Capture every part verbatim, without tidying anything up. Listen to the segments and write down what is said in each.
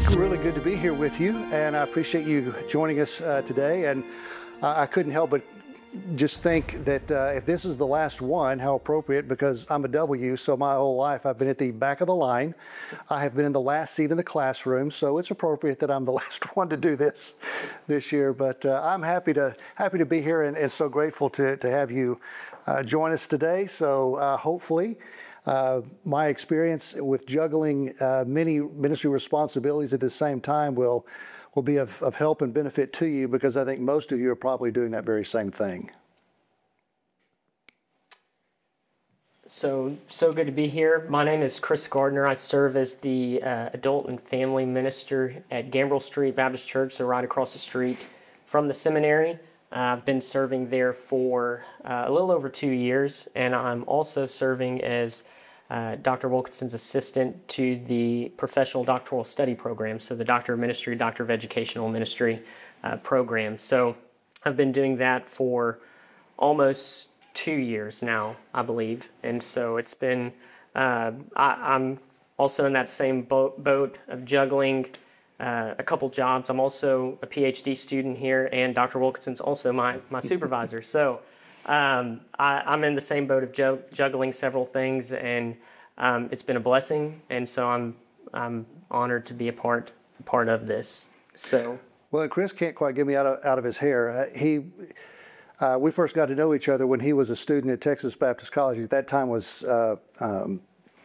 Really good to be here with you, and I appreciate you joining us uh, today. And uh, I couldn't help but just think that uh, if this is the last one, how appropriate, because I'm a W, so my whole life I've been at the back of the line. I have been in the last seat in the classroom, so it's appropriate that I'm the last one to do this this year. But uh, I'm happy to happy to be here, and, and so grateful to, to have you uh, join us today. So uh, hopefully, Uh, my experience with juggling uh, many ministry responsibilities at the same time will will be of, of help and benefit to you, because I think most of you are probably doing that very same thing. So, so good to be here. My name is Chris Gardner. I serve as the uh, adult and family minister at Gambrill Street Baptist Church, so right across the street from the seminary. Uh, I've been serving there for uh, a little over two years, and I'm also serving as uh, Doctor Wilkinson's assistant to the professional doctoral study program, so the Doctor of Ministry, Doctor of Educational Ministry uh, program. So I've been doing that for almost two years now, I believe, and so it's been, uh, I, I'm also in that same boat, boat of juggling Uh, a couple jobs. I'm also a PhD student here, and Doctor Wilkinson's also my, my supervisor. So um, I, I'm in the same boat of ju- juggling several things, and um, it's been a blessing, and so I'm I'm honored to be a part a part of this. So Well, and Chris can't quite get me out of out of his hair. Uh, he uh, we first got to know each other when he was a student at Texas Baptist College. At that time was uh, um,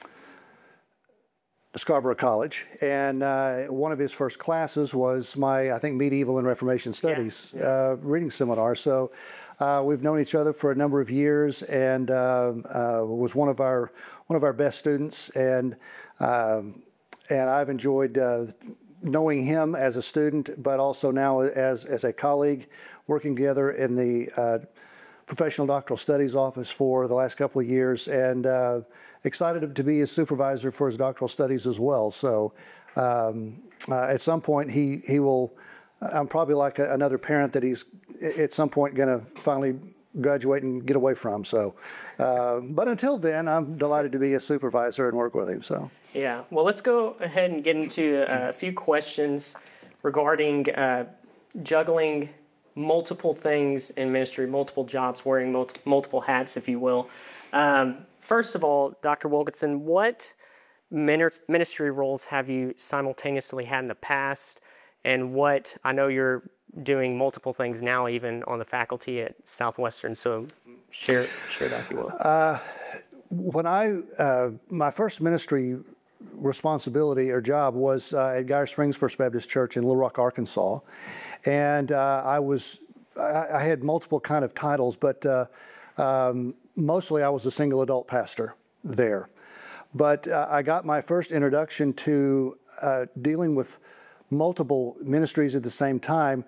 Scarborough College, and uh, one of his first classes was my, I think, Medieval and Reformation Studies Yeah, yeah. Uh, reading seminar. So uh, we've known each other for a number of years, and uh, uh, was one of our one of our best students, and um, and I've enjoyed uh, knowing him as a student, but also now as as a colleague, working together in the uh, Professional Doctoral Studies office for the last couple of years, and uh, excited to be his supervisor for his doctoral studies as well. So um, uh, at some point he he will, I'm probably like a, another parent that he's at some point going to finally graduate and get away from. So, uh, but until then, I'm delighted to be a supervisor and work with him. So yeah, well, let's go ahead and get into uh, a few questions regarding uh, juggling multiple things in ministry, multiple jobs, wearing multi- multiple hats, if you will. Um, First of all, Doctor Wilkinson, what ministry roles have you simultaneously had in the past, and what, I know you're doing multiple things now, even on the faculty at Southwestern, so share share that if you will. Uh, when I, uh, my first ministry responsibility or job was uh, at Geyer Springs First Baptist Church in Little Rock, Arkansas, and uh, I was, I, I had multiple kind of titles, but uh, um, mostly I was a single adult pastor there. But uh, I got my first introduction to uh, dealing with multiple ministries at the same time.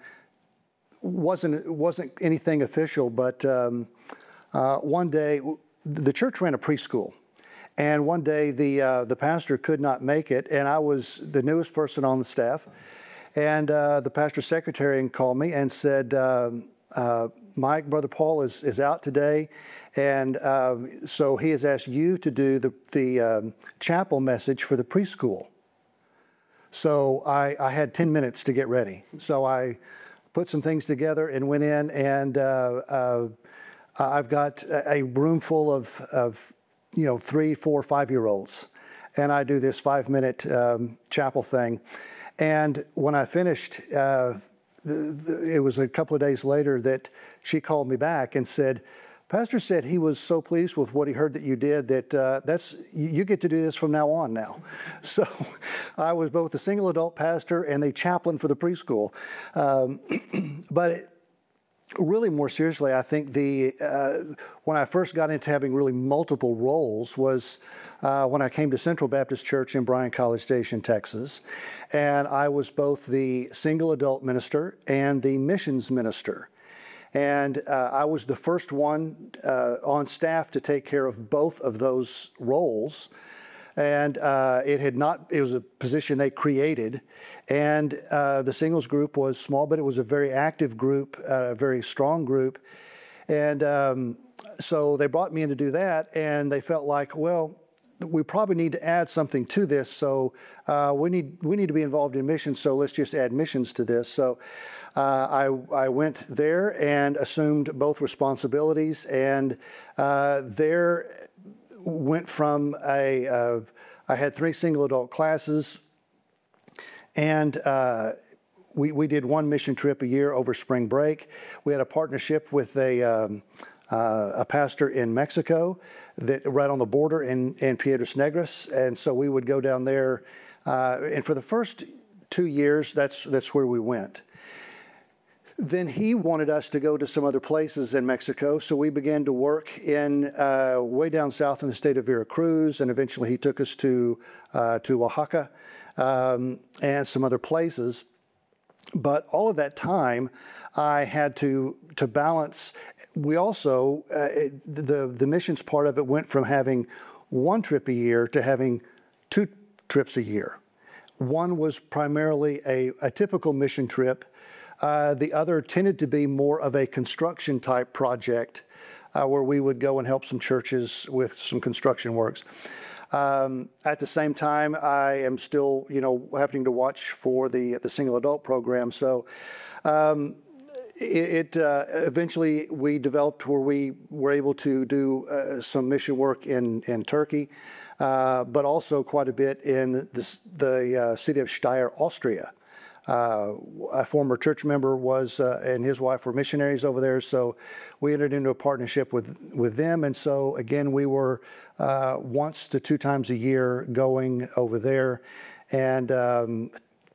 Wasn't wasn't anything official, but um, uh, one day the church ran a preschool, and one day the uh, the pastor could not make it, and I was the newest person on the staff, and uh, the pastor's secretary called me and said, um, uh, Mike, Brother Paul is is out today, and uh, so he has asked you to do the the um, chapel message for the preschool. So I, I had ten minutes to get ready. So I put some things together and went in, and uh, uh, I've got a room full of, of you know, three, four, five-year-olds, and I do this five-minute um, chapel thing. And when I finished, uh, the, the, it was a couple of days later that she called me back and said, Pastor said he was so pleased with what he heard that you did that uh, that's you get to do this from now on now. So I was both a single adult pastor and the chaplain for the preschool. Um, but it, really more seriously, I think the uh, when I first got into having really multiple roles was uh, when I came to Central Baptist Church in Bryan College Station, Texas. And I was both the single adult minister and the missions minister. And uh, I was the first one uh, on staff to take care of both of those roles. And uh, it had not, it was a position they created. And uh, the singles group was small, but it was a very active group, uh, a very strong group. And um, so they brought me in to do that, and they felt like, well, we probably need to add something to this. So uh, we need we need to be involved in missions. So let's just add missions to this. So uh, I I went there and assumed both responsibilities, and uh, there went from a uh, I had three single adult classes, and uh, we we did one mission trip a year over spring break. We had a partnership with a um, uh, a pastor in Mexico, that right on the border in, in Piedras Negras, and so we would go down there, uh, and for the first two years, that's that's where we went. Then he wanted us to go to some other places in Mexico, so we began to work in uh, way down south in the state of Veracruz, and eventually he took us to uh, to Oaxaca um, and some other places. But all of that time, I had to to balance. We also uh, it, the the missions part of it went from having one trip a year to having two trips a year. One was primarily a, a typical mission trip. Uh, the other tended to be more of a construction type project, uh, where we would go and help some churches with some construction works. Um, at the same time, I am still, you know, having to watch for the the single adult program. So um, it, it uh, eventually we developed where we were able to do uh, some mission work in in Turkey, uh, but also quite a bit in this, the uh, city of Steyr, Austria. Uh, a former church member was uh, and his wife were missionaries over there, so we entered into a partnership with with them. And so again, we were uh, once to two times a year going over there, and um,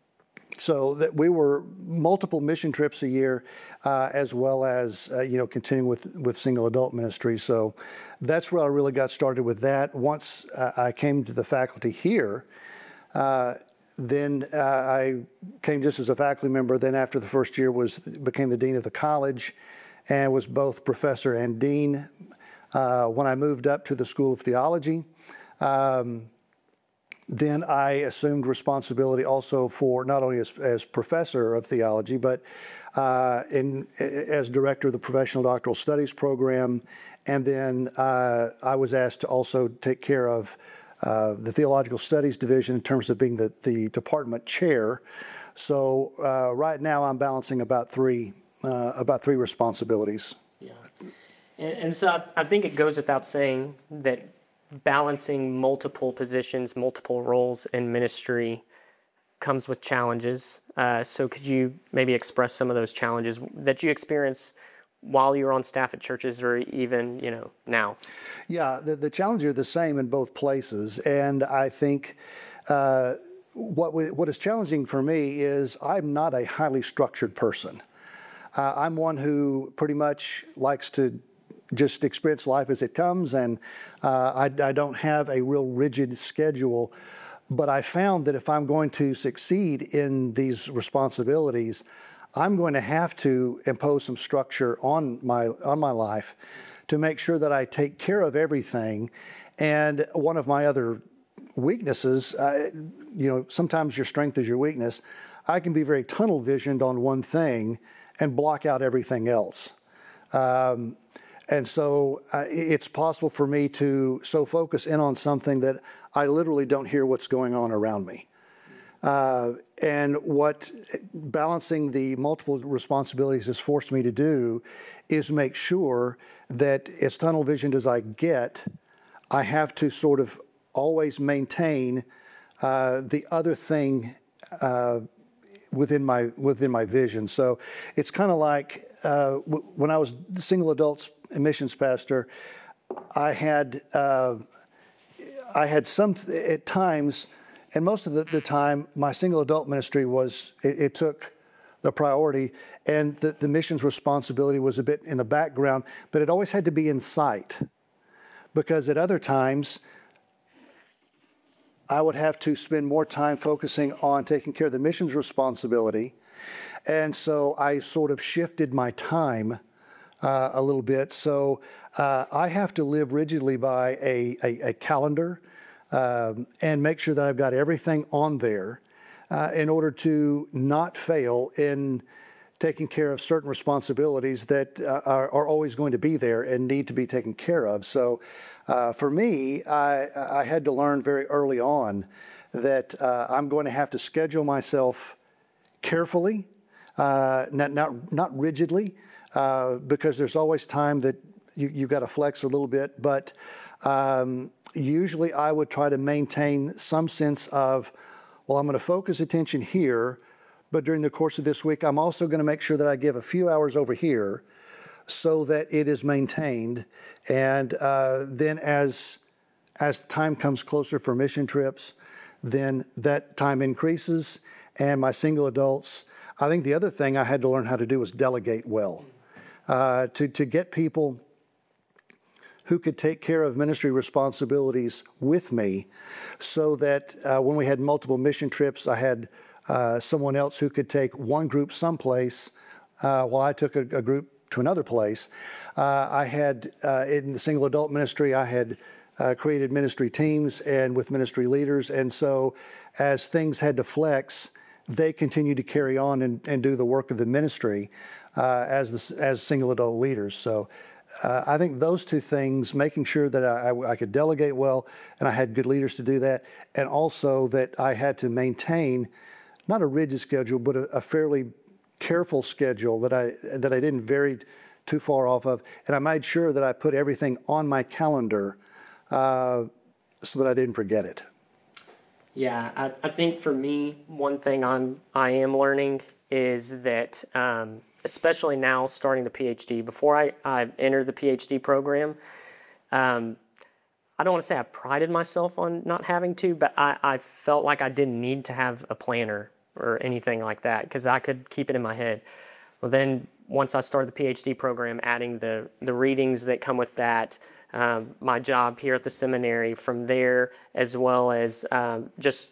so that we were multiple mission trips a year, uh, as well as uh, you know continuing with with single adult ministry. So that's where I really got started with that. Once uh, I came to the faculty here. Uh, Then uh, I came just as a faculty member. Then after the first year was became the dean of the college, and was both professor and dean. Uh, when I moved up to the School of Theology, um, then I assumed responsibility also for not only as, as professor of theology, but uh, in as director of the Professional Doctoral Studies program. And then uh, I was asked to also take care of Uh, the Theological Studies Division in terms of being the, the department chair. So uh, right now I'm balancing about three uh, about three responsibilities. Yeah, and, and so I, I think it goes without saying that balancing multiple positions, multiple roles in ministry comes with challenges. Uh, so could you maybe express some of those challenges that you experience while you're on staff at churches, or even, you know, now? Yeah, the, the challenges are the same in both places. And I think uh, what, we, what is challenging for me is I'm not a highly structured person. Uh, I'm one who pretty much likes to just experience life as it comes, and uh, I, I don't have a real rigid schedule. But I found that if I'm going to succeed in these responsibilities, I'm going to have to impose some structure on my on my life to make sure that I take care of everything. And one of my other weaknesses, uh, you know, sometimes your strength is your weakness. I can be very tunnel visioned on one thing and block out everything else. Um, and so uh, it's possible for me to so focus in on something that I literally don't hear what's going on around me. Uh, and what balancing the multiple responsibilities has forced me to do is make sure that as tunnel visioned as I get, I have to sort of always maintain uh, the other thing uh, within my within my vision. So it's kind of like uh, w- when I was the single adults missions pastor, I had uh, I had some at times. And most of the, the time, my single adult ministry was, it, it took the priority, and the, the missions responsibility was a bit in the background, but it always had to be in sight. Because at other times, I would have to spend more time focusing on taking care of the missions responsibility. And so I sort of shifted my time uh, a little bit. So uh, I have to live rigidly by a, a, a calendar. Um, and make sure that I've got everything on there uh, in order to not fail in taking care of certain responsibilities that uh, are, are always going to be there and need to be taken care of. So Uh, for me, I, I had to learn very early on that uh, I'm going to have to schedule myself carefully, uh, not, not, not rigidly, uh, because there's always time that you, you've got to flex a little bit. But um, usually I would try to maintain some sense of, well, I'm going to focus attention here, but during the course of this week, I'm also going to make sure that I give a few hours over here so that it is maintained. And uh, then as, as time comes closer for mission trips, then that time increases. And my single adults, I think the other thing I had to learn how to do was delegate well. Uh, to, to get people who could take care of ministry responsibilities with me so that uh, when we had multiple mission trips, I had uh, someone else who could take one group someplace uh, while I took a, a group to another place. Uh, I had, uh, in the single adult ministry, I had uh, created ministry teams and with ministry leaders. And so as things had to flex, they continued to carry on and, and do the work of the ministry uh, as, the, as single adult leaders. So uh, I think those two things, making sure that I, I, I could delegate well and I had good leaders to do that, and also that I had to maintain not a rigid schedule, but a, a fairly careful schedule that I that I didn't vary too far off of, and I made sure that I put everything on my calendar uh, so that I didn't forget it. Yeah, I, I think for me, one thing I'm I am learning is that, um, especially now starting the PhD, before I, I entered the PhD program, um, I don't want to say I prided myself on not having to, but I, I felt like I didn't need to have a planner or anything like that because I could keep it in my head. Well, then once I started the PhD program, adding the, the readings that come with that, um, my job here at the seminary from there, as well as um, just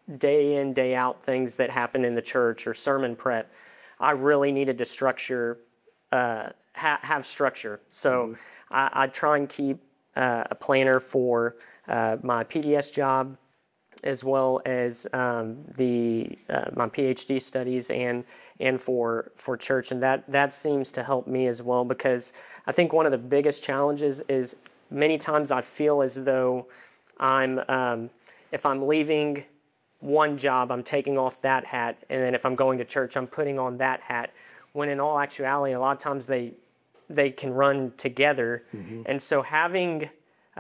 day in, day out things that happen in the church or sermon prep, I really needed to structure, uh, ha- have structure. So mm. I, I try and keep uh, a planner for uh, my P D S job, as well as um, the uh, my PhD studies and and for for church, and that that seems to help me as well, because I think one of the biggest challenges is many times I feel as though I'm um, if I'm leaving one job, I'm taking off that hat, and then if I'm going to church, I'm putting on that hat. When in all actuality, a lot of times they they can run together, mm-hmm. and so having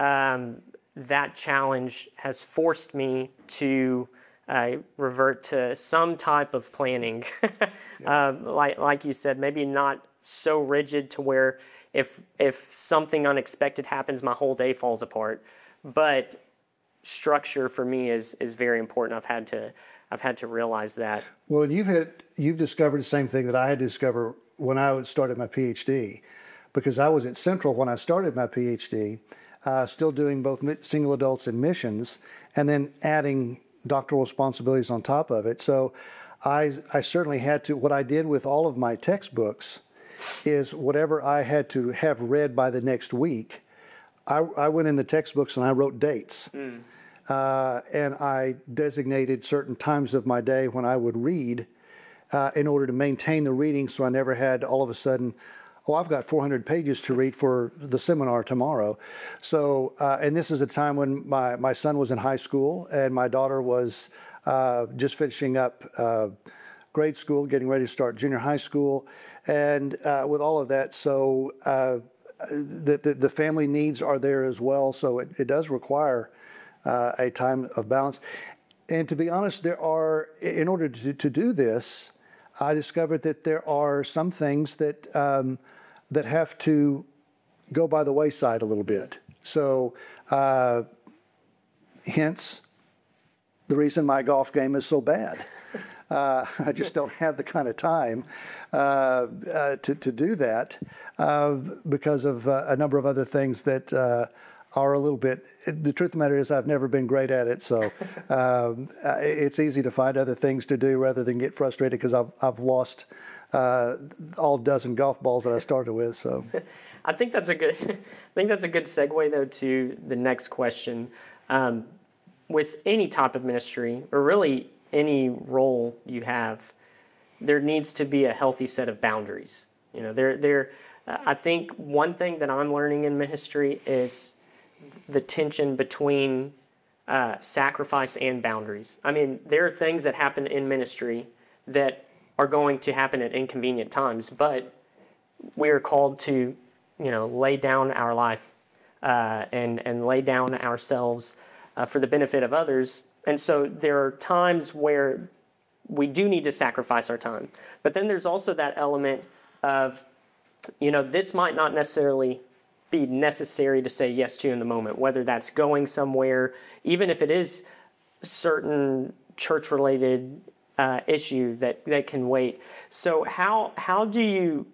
um, that challenge has forced me to uh, revert to some type of planning. yeah. uh, like like you said, maybe not so rigid to where if if something unexpected happens, my whole day falls apart. But structure for me is is very important. I've had to I've had to realize that. Well, and you've had you've discovered the same thing that I had to discover when I started my PhD, because I was at Central when I started my PhD. Uh, still doing both single adults and missions, and then adding doctoral responsibilities on top of it. So I, I certainly had to, what I did with all of my textbooks is whatever I had to have read by the next week, I, I went in the textbooks and I wrote dates. Mm. Uh, and I designated certain times of my day when I would read uh, in order to maintain the reading, so I never had all of a sudden, oh, I've got four hundred pages to read for the seminar tomorrow. So, uh, and this is a time when my, my son was in high school and my daughter was uh, just finishing up uh, grade school, getting ready to start junior high school. And uh, with all of that, so uh, the, the, the family needs are there as well. So it, it does require uh, a time of balance. And to be honest, there are, in order to, to do this, I discovered that there are some things that um, that have to go by the wayside a little bit. So, uh, hence the reason my golf game is so bad. Uh, I just don't have the kind of time uh, uh, to, to do that uh, because of uh, a number of other things that uh, are a little bit, the truth of the matter is I've never been great at it. So um, it's easy to find other things to do rather than get frustrated because I've, I've lost uh, all dozen golf balls that I started with. So I think that's a good, I think that's a good segue though to the next question. Um, with any type of ministry, or really any role you have, there needs to be a healthy set of boundaries. You know, there, there. Uh, I think one thing that I'm learning in ministry is the tension between uh, sacrifice and boundaries. I mean, there are things that happen in ministry that are going to happen at inconvenient times, but we are called to, you know, lay down our life uh, and and lay down ourselves uh, for the benefit of others. And so there are times where we do need to sacrifice our time, but then there's also that element of, you know, this might not necessarily be necessary to say yes to in the moment, whether that's going somewhere, even if it is certain church-related uh, issue that, that can wait. So how how do you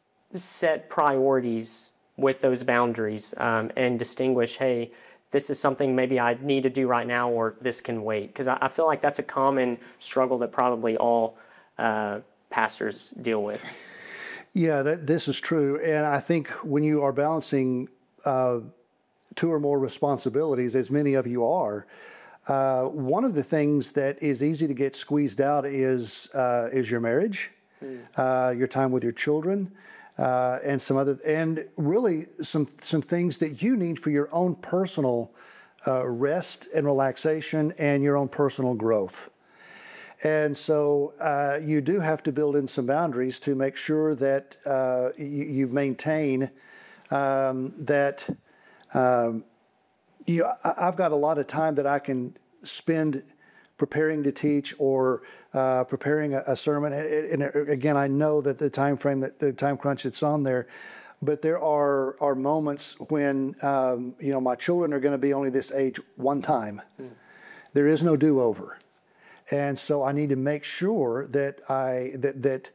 set priorities with those boundaries um, and distinguish, hey, this is something maybe I need to do right now, or this can wait? Because I, I feel like that's a common struggle that probably all uh, pastors deal with. Yeah, that, this is true. And I think when you are balancing uh, two or more responsibilities, as many of you are, uh, one of the things that is easy to get squeezed out is uh, is your marriage, mm. uh, your time with your children, uh, and some other, and really some some things that you need for your own personal uh, rest and relaxation and your own personal growth. And so uh, you do have to build in some boundaries to make sure that uh, you, you maintain um, that um, you, I, I've got a lot of time that I can spend preparing to teach or uh, preparing a, a sermon. And, and again, I know that the time frame, that the time crunch that's on there, but there are are moments when um, you know my children are going to be only this age one time. Mm. There is no do-over. And so I need to make sure that I that that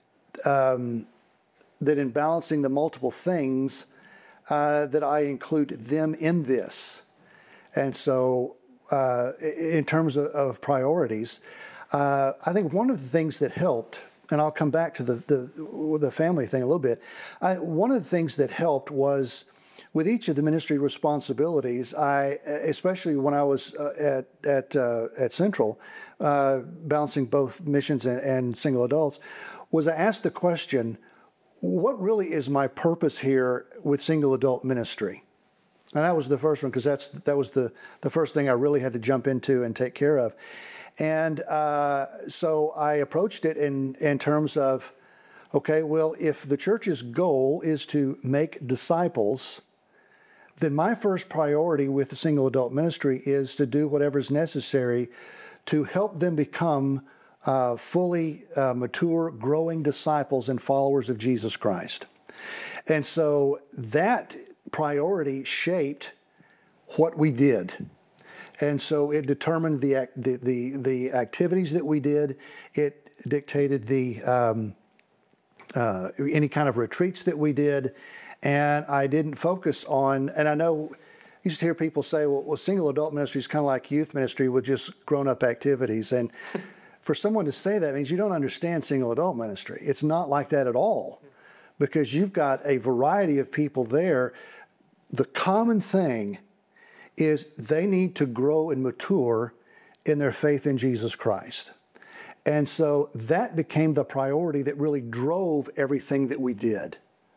um, that in balancing the multiple things uh, that I include them in this. And so, uh, in terms of, of priorities, uh, I think one of the things that helped, and I'll come back to the the, the family thing a little bit. I, one of the things that helped was, with each of the ministry responsibilities, I, especially when I was uh, at at uh, at Central, uh, balancing both missions and, and single adults, was I asked the question, what really is my purpose here with single adult ministry? And that was the first one, because that's that was the the first thing I really had to jump into and take care of. And uh, so I approached it in in terms of, okay, well, if the church's goal is to make disciples, then my first priority with the single adult ministry is to do whatever is necessary to help them become uh, fully uh, mature, growing disciples and followers of Jesus Christ. And so that priority shaped what we did. And so it determined the the the, the activities that we did. It dictated the um, uh, any kind of retreats that we did. And I didn't focus on, and I know, you used to hear people say, well, well single adult ministry is kind of like youth ministry with just grown-up activities. And for someone to say that means you don't understand single adult ministry. It's not like that at all, because you've got a variety of people there. The common thing is they need to grow and mature in their faith in Jesus Christ. And so that became the priority that really drove everything that we did.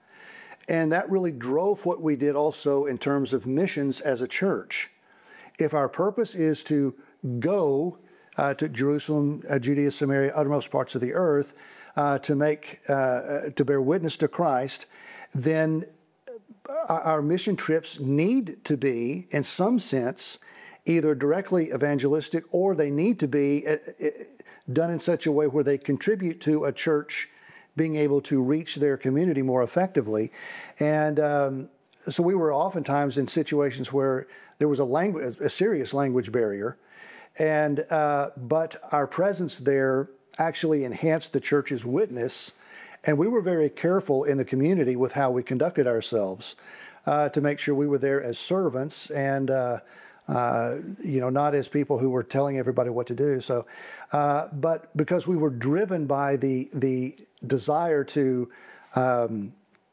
And that really drove what we did also in terms of missions as a church. If our purpose is to go uh, to Jerusalem, uh, Judea, Samaria, uttermost parts of the earth, uh, to make, uh, to bear witness to Christ, then our mission trips need to be, in some sense, either directly evangelistic, or they need to be done in such a way where they contribute to a church being able to reach their community more effectively. And um, so we were oftentimes in situations where there was a language, a serious language barrier, and uh, but our presence there actually enhanced the church's witness, and we were very careful in the community with how we conducted ourselves uh, to make sure we were there as servants and uh, uh, you know, not as people who were telling everybody what to do. So, uh, but because we were driven by the the desire to um,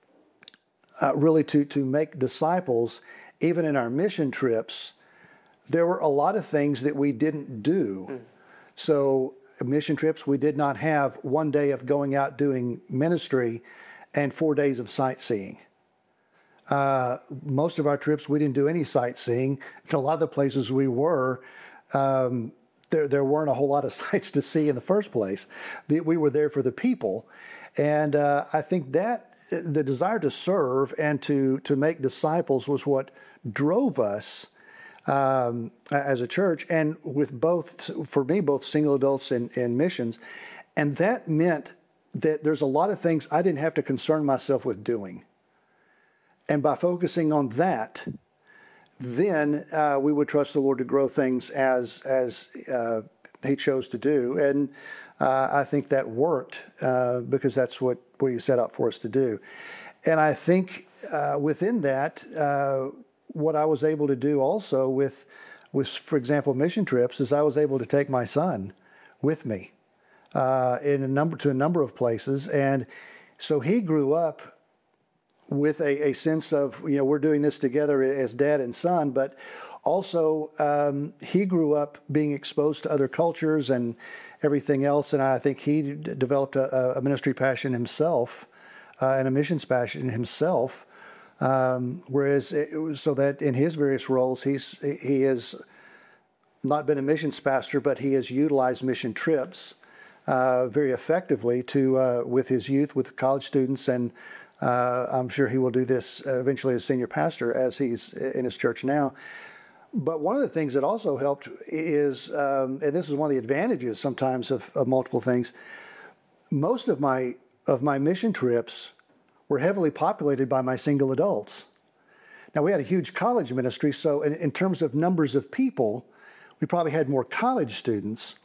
uh, really to to make disciples, even in our mission trips, there were a lot of things that we didn't do. Mm. So mission trips, we did not have one day of going out doing ministry and four days of sightseeing. Uh, most of our trips, we didn't do any sightseeing. A lot of the places we were, um, there, there weren't a whole lot of sights to see in the first place. The, we were there for the people. And uh, I think that the desire to serve and to, to make disciples was what drove us um, as a church, and with both, for me, both single adults and, and missions. And that meant that there's a lot of things I didn't have to concern myself with doing. And by focusing on that, then uh, we would trust the Lord to grow things as as uh, He chose to do. And uh, I think that worked uh, because that's what, what He set out for us to do. And I think uh, within that, uh, what I was able to do also with, with, for example, mission trips, is I was able to take my son with me uh, in a number to a number of places. And so he grew up with a, a sense of, you know, we're doing this together as dad and son, but also um, he grew up being exposed to other cultures and everything else. And I think he d- developed a, a ministry passion himself uh, and a missions passion himself. Um, whereas, it was so that in his various roles, he's he has not been a missions pastor, but he has utilized mission trips uh, very effectively to uh, with his youth, with college students, and Uh, I'm sure he will do this eventually as senior pastor as he's in his church now. But one of the things that also helped is, um, and this is one of the advantages sometimes of, of multiple things, most of my of my mission trips were heavily populated by my single adults. Now, we had a huge college ministry, so in, in terms of numbers of people, we probably had more college students.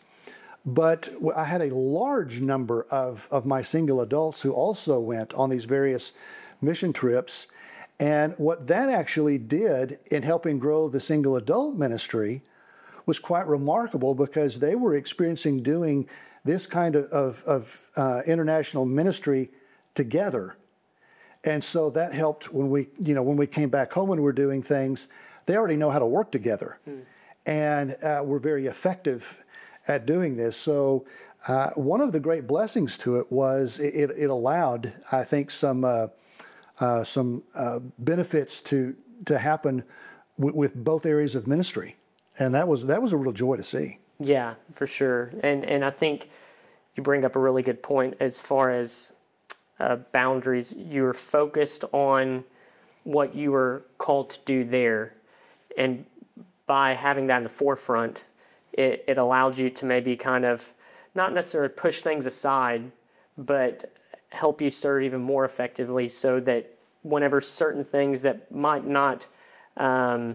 But I had a large number of, of my single adults who also went on these various mission trips. And what that actually did in helping grow the single adult ministry was quite remarkable, because they were experiencing doing this kind of, of, of uh, international ministry together. And so that helped when we, you know, when we came back home and we're doing things, they already know how to work together. Mm. And uh, we're very effective at doing this. So uh, one of the great blessings to it was it, it allowed, I think, some uh, uh, some uh, benefits to to happen w- with both areas of ministry, and that was that was a real joy to see. Yeah, for sure. And and I think you bring up a really good point as far as uh, boundaries. You were focused on what you were called to do there, and by having that in the forefront, It, it allowed you to maybe kind of not necessarily push things aside, but help you serve even more effectively, so that whenever certain things that might not, um,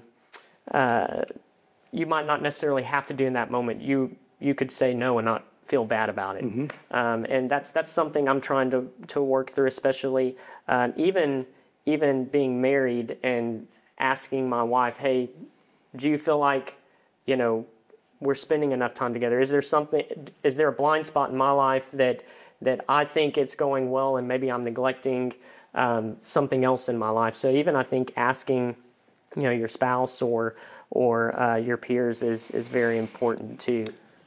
uh, you might not necessarily have to do in that moment, you you could say no and not feel bad about it. Mm-hmm. Um, and that's that's something I'm trying to, to work through, especially uh, even even being married and asking my wife, hey, do you feel like, you know, we're spending enough time together? Is there something, is there a blind spot in my life that that I think it's going well and maybe I'm neglecting um, something else in my life? So even I think asking, you know, your spouse or or uh, your peers is is very important too.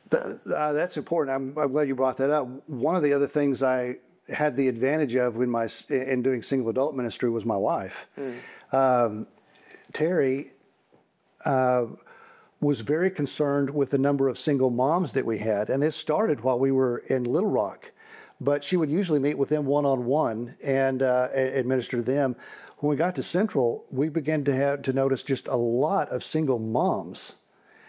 Uh, that's important. I'm, I'm glad you brought that up. One of the other things I had the advantage of in my in doing single adult ministry was my wife, mm. um, Terry. Uh, was very concerned with the number of single moms that we had. And this started while we were in Little Rock. But she would usually meet with them one-on-one and uh, administer to them. When we got to Central, we began to have to notice just a lot of single moms.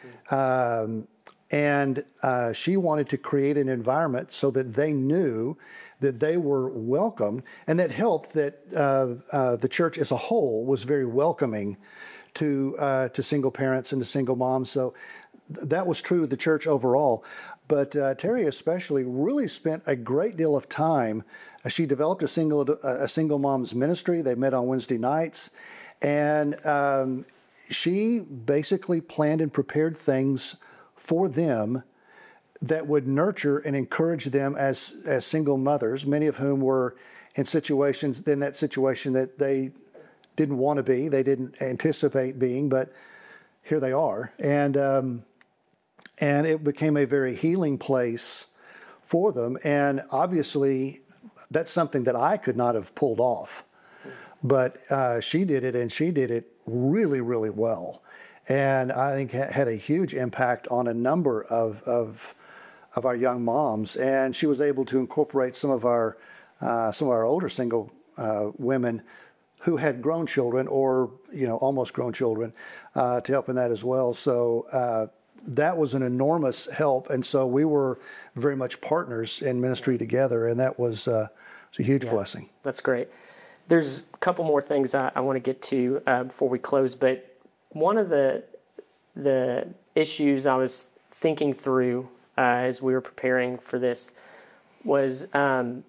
Um, and uh, she wanted to create an environment so that they knew that they were welcome, and that helped that uh, uh, the church as a whole was very welcoming to uh, to single parents and to single moms. So th- that was true of the church overall. But uh, Terry especially really spent a great deal of time. Uh, she developed a single a single moms ministry. They met on Wednesday nights, and um, she basically planned and prepared things for them that would nurture and encourage them as as single mothers, many of whom were in situations in that situation that they didn't want to be, they didn't anticipate being, but here they are. And um, and it became a very healing place for them. And obviously, that's something that I could not have pulled off. but uh, she did it, and she did it really, really well. And I think ha- had a huge impact on a number of, of of our young moms. And she was able to incorporate some of our uh, some of our older single uh, women who had grown children, or you know almost grown children, uh, to help in that as well. So uh, that was an enormous help. And so we were very much partners in ministry together, and that was, uh, was a huge Yeah, blessing. that's great. There's a couple more things I, I want to get to uh, before we close, but one of the the issues I was thinking through uh, as we were preparing for this was um,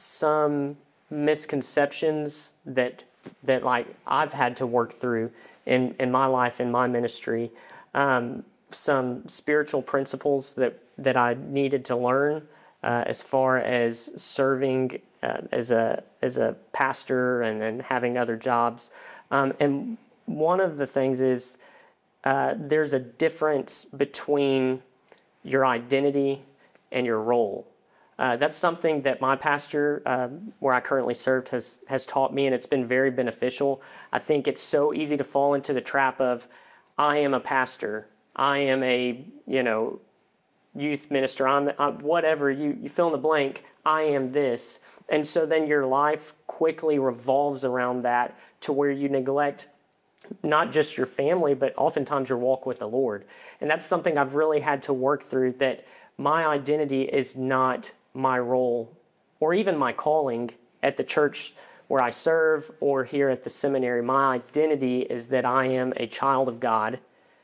some misconceptions that that like I've had to work through in, in my life, in my ministry, um, some spiritual principles that, that I needed to learn uh, as far as serving uh, as a as a pastor and then having other jobs. Um, and one of the things is uh, there's a difference between your identity and your role. Uh, that's something that my pastor, uh, where I currently served, has has taught me, and it's been very beneficial. I think it's so easy to fall into the trap of, I am a pastor, I am a you know youth minister, I'm, I'm whatever you you fill in the blank. I am this, and so then your life quickly revolves around that to where you neglect not just your family, but oftentimes your walk with the Lord. And that's something I've really had to work through. That my identity is not my role or even my calling at the church where I serve or here at the seminary. My identity is that I am a child of God,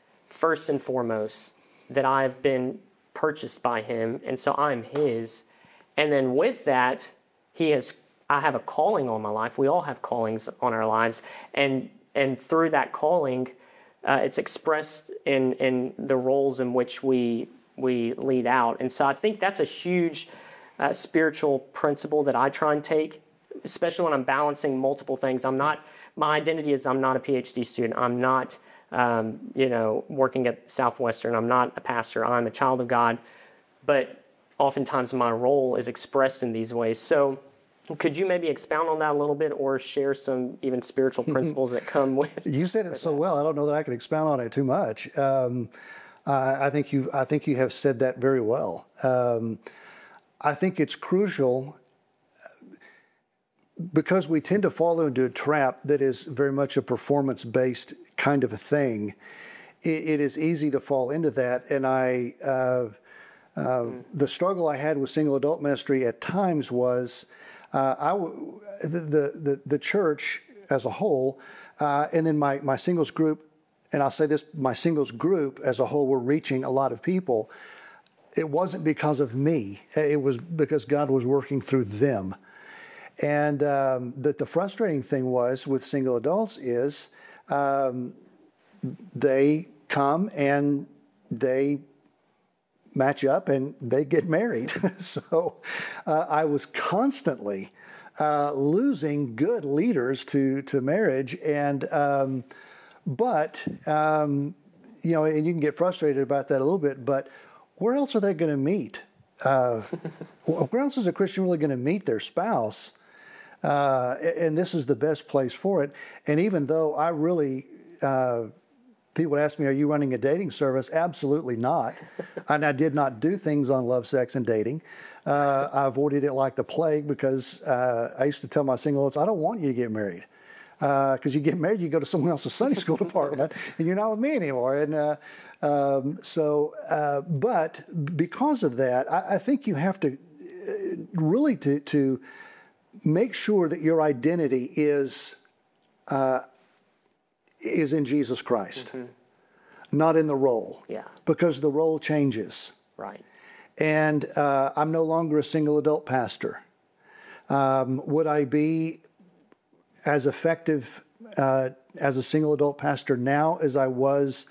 first and foremost, that I've been purchased by Him, and so I'm His. And then with that, He has, I have a calling on my life. We all have callings on our lives, and and through that calling, uh, it's expressed in in the roles in which we we lead out. And so I think that's a huge uh, spiritual principle that I try and take, especially when I'm balancing multiple things. I'm not, my identity is I'm not a PhD student. I'm not, um, you know, working at Southwestern. I'm not a pastor. I'm a child of God. But oftentimes my role is expressed in these ways. So could you maybe expound on that a little bit, or share some even spiritual principles that come with? You said it so well. I don't know that I can expound on it too much. Um, I, I think you. I think you have said that very well. Um, I think it's crucial because we tend to fall into a trap that is very much a performance-based kind of a thing. It, it is easy to fall into that, and I. Uh, uh, the struggle I had with single adult ministry at times was. Uh, I w- the, the, the church as a whole, uh, and then my, my singles group, and I'll say this, my singles group as a whole were reaching a lot of people. It wasn't because of me. It was because God was working through them. And um, that the frustrating thing was with single adults is um, they come and they match up and they get married. So uh, I was constantly uh, losing good leaders to to marriage, and um, but um, you know, and you can get frustrated about that a little bit. But where else are they going to meet? Uh, where else is a Christian really going to meet their spouse? Uh, and this is the best place for it. And even though I really uh, people would ask me, are you running a dating service? Absolutely not. And I did not do things on love, sex, and dating. Uh, I avoided it like the plague because uh, I used to tell my single adults, I don't want you to get married. Because uh, you get married, you go to someone else's Sunday school department, and you're not with me anymore. And uh, um, so, uh, but because of that, I, I think you have to really to, to make sure that your identity is uh, is in Jesus Christ, mm-hmm. not in the role. Yeah. Because the role changes. Right. And uh, I'm no longer a single adult pastor. Um, would I be as effective uh, as a single adult pastor now as I was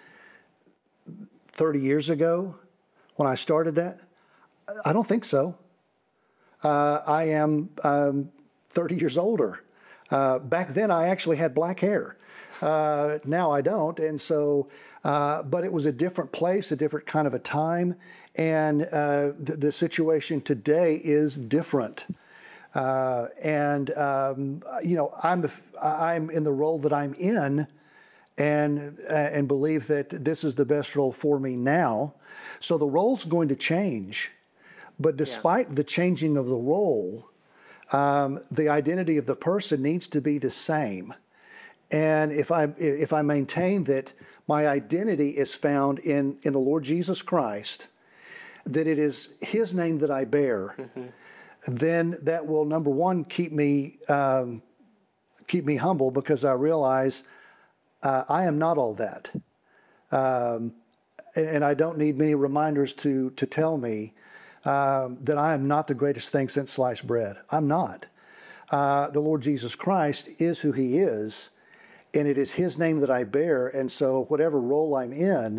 thirty years ago when I started that? I don't think so. Uh, I am um, thirty years older. Uh, back then, I actually had black hair. Uh, now I don't, and so, uh, but it was a different place, a different kind of a time, and uh, the, the situation today is different. Uh, and um, you know, I'm I'm in the role that I'm in, and uh, and believe that this is the best role for me now. So the role's going to change, but despite yeah. the changing of the role, um, the identity of the person needs to be the same. And if I if I maintain that my identity is found in in the Lord Jesus Christ, that it is His name that I bear. Mm-hmm. Then that will, number one, keep me um, keep me humble, because I realize uh, I am not all that, um, and, and I don't need many reminders to to tell me um, that I am not the greatest thing since sliced bread. I'm not. Uh, the Lord Jesus Christ is who He is, and it is His name that I bear. And so, whatever role I'm in,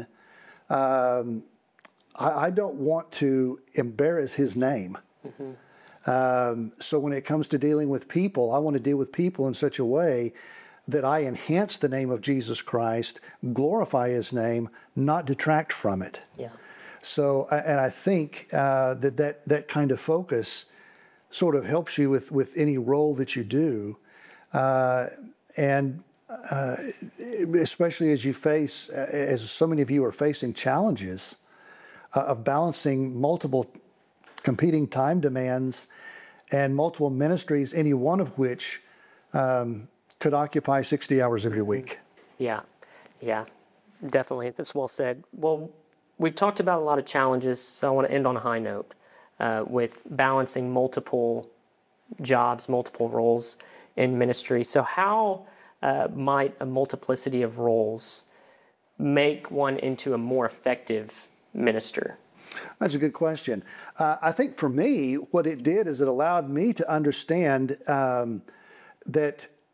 um, I, I don't want to embarrass His name. Mm-hmm. Um, so when it comes to dealing with people, I want to deal with people in such a way that I enhance the name of Jesus Christ, glorify His name, not detract from it. Yeah. So, and I think uh, that, that that kind of focus sort of helps you with, with any role that you do. Uh, and uh, especially as you face, as so many of you are facing challenges uh, of balancing multiple competing time demands and multiple ministries, any one of which um, could occupy sixty hours of your week. Yeah, yeah, definitely. That's well said. Well, we've talked about a lot of challenges, so I want to end on a high note uh, with balancing multiple jobs, multiple roles in ministry. So how uh, might a multiplicity of roles make one into a more effective minister? That's a good question. Uh, I think for me, what it did is it allowed me to understand um, that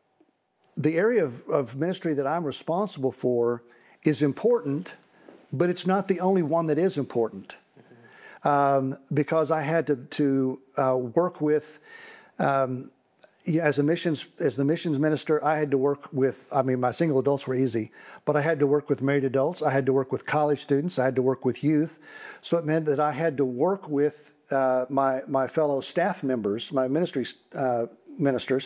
the area of, of ministry that I'm responsible for is important, but it's not the only one that is important. Mm-hmm. Um, because I had to, to uh, work with um, Yeah, as a missions as the missions minister, I had to work with. I mean, my single adults were easy, but I had to work with married adults. I had to work with college students. I had to work with youth. So it meant that I had to work with uh, my my fellow staff members, my ministry uh, ministers,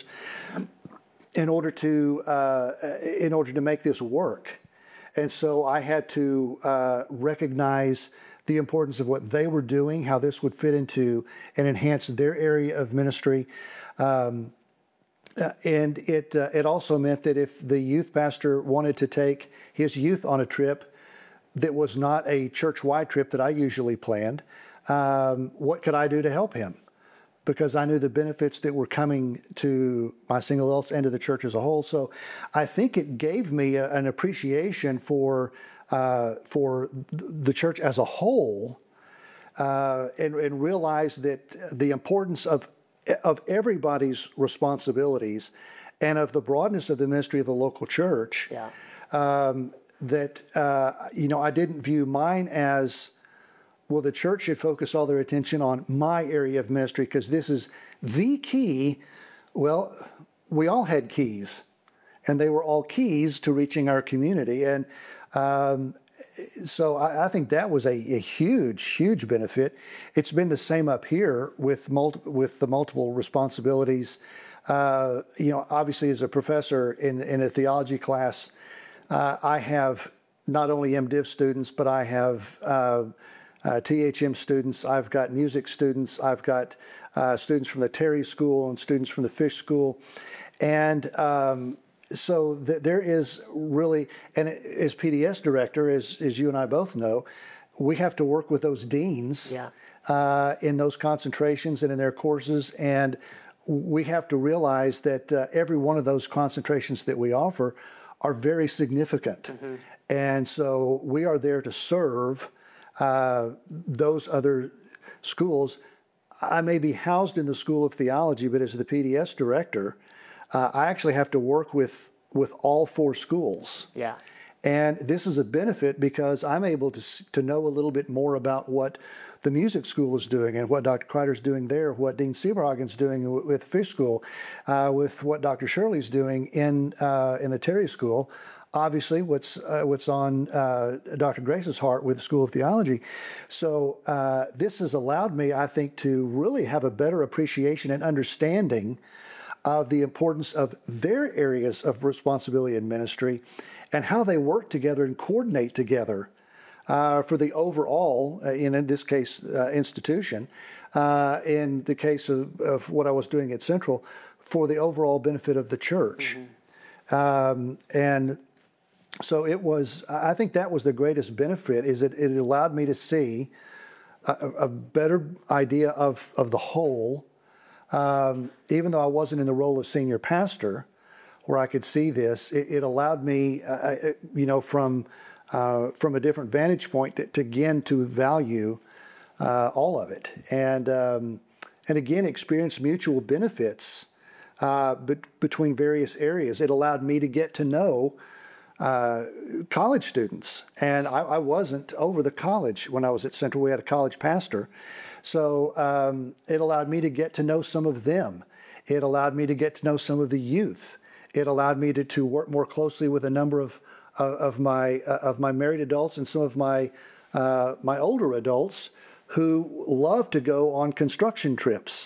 in order to uh, in order to make this work. And so I had to uh, recognize the importance of what they were doing, how this would fit into and enhance their area of ministry. Um, Uh, and it uh, it also meant that if the youth pastor wanted to take his youth on a trip that was not a church-wide trip that I usually planned, um, what could I do to help him? Because I knew the benefits that were coming to my single adults and to the church as a whole. So I think it gave me a, an appreciation for uh, for the church as a whole, uh, and, and realized that the importance of of everybody's responsibilities and of the broadness of the ministry of the local church, yeah. um, that, uh, you know, I didn't view mine as, well, the church should focus all their attention on my area of ministry because this is the key. Well, we all had keys, and they were all keys to reaching our community. And um, so I, I think that was a, a huge, huge benefit. It's been the same up here with multi, with the multiple responsibilities. Uh, you know, obviously as a professor in, in a theology class, uh, I have not only MDiv students, but I have uh, uh, T H M students. I've got music students. I've got uh, students from the Terry School and students from the Fish School. And um, So th- there is really, and as P D S director, as, as you and I both know, we have to work with those deans yeah. uh, in those concentrations and in their courses. And we have to realize that uh, every one of those concentrations that we offer are very significant. Mm-hmm. And so we are there to serve uh, those other schools. I may be housed in the School of Theology, but as the P D S director, Uh, I actually have to work with with all four schools. Yeah. And this is a benefit because I'm able to to know a little bit more about what the music school is doing and what Doctor Kreider's doing there, what Dean Sieberhagen's doing with Fish School, uh, with what Doctor Shirley's doing in uh, in the Terry School. obviously what's uh, what's on uh, Doctor Grace's heart with the School of Theology. So uh, this has allowed me, I think, to really have a better appreciation and understanding of the importance of their areas of responsibility in ministry and how they work together and coordinate together uh, for the overall, uh, in, in this case, uh, institution, uh, in the case of, of what I was doing at Central, for the overall benefit of the church. Mm-hmm. Um, and so it was, I think that was the greatest benefit, is that it allowed me to see a, a better idea of, of the whole, um, even though I wasn't in the role of senior pastor, where I could see this. It, it allowed me, uh, you know, from uh, from a different vantage point to, to again to value uh, all of it, and um, and again experience mutual benefits uh, be- between various areas. It allowed me to get to know uh, college students, and I, I wasn't over the college when I was at Central. We had a college pastor, so um, it allowed me to get to know some of them. It allowed me to get to know some of the youth. It allowed me to, to work more closely with a number of uh, of my uh, of my married adults and some of my uh, my older adults who love to go on construction trips,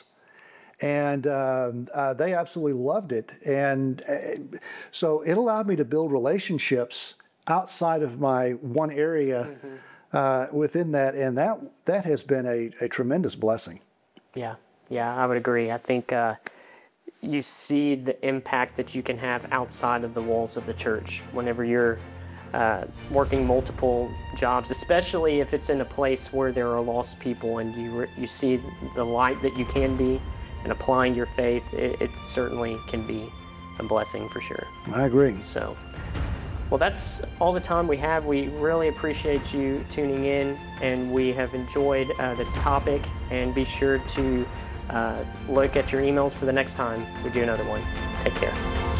and um, uh, they absolutely loved it. And uh, so it allowed me to build relationships outside of my one area mm-hmm. uh, within that, and that that has been a, a tremendous blessing. Yeah, yeah, I would agree. I think. Uh, You see the impact that you can have outside of the walls of the church whenever you're uh, working multiple jobs, especially if it's in a place where there are lost people and you re- you see the light that you can be and applying your faith. It, it certainly can be a blessing for sure. I agree. So, well, that's all the time we have. We really appreciate you tuning in, and we have enjoyed uh, this topic. And be sure to Uh, look at your emails for the next time we do another one. Take care.